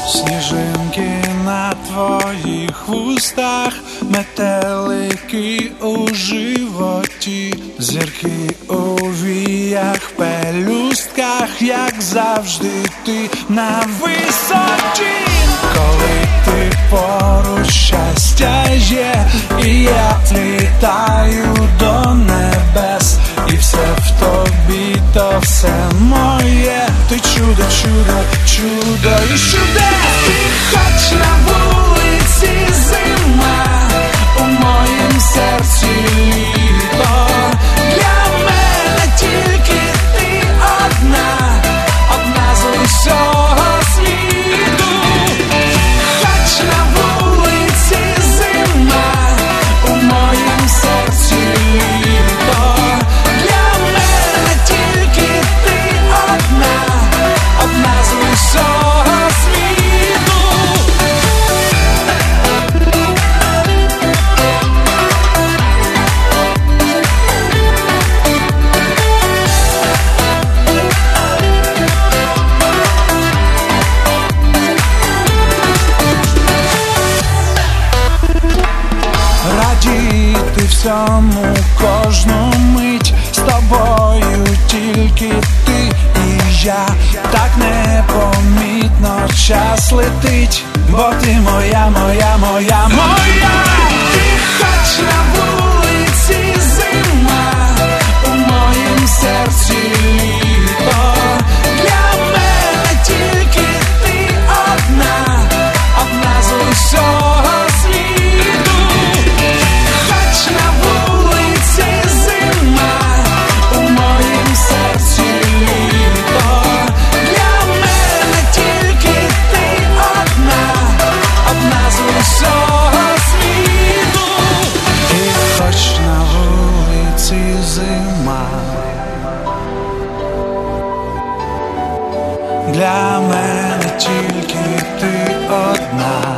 Сніжинки на твоїх вустах, метелики у животі, зірки у віях, пелюстках, як завжди ти на висоті. Коли ти поруч, щастя є, і я літаю до небес, і все в тобі, то все моє. Ти чудо, чудо, чудо і чудес. Ти хоч на вулиці зима, у моїм серці літо. Для мене тільки ти одна, одна з усього світу. Хоч на вулиці зима, у моїм серці літо. Для мене тільки ти одна, одна з усього світу. Радіти всьому, кожну мить, з тобою тільки ти і я. Так непомітно час летить, бо ти моя, моя, моя, моя. Ти хоч на вулиці зима, у моїм серці літо. Для мене тільки ти одна, одна з усього світу. Хоч на вулиці зима, у моїм серці літо. Для мене тільки ти одна, одна з усього світу. І хоч на вулиці зима, для мене тільки ти одна,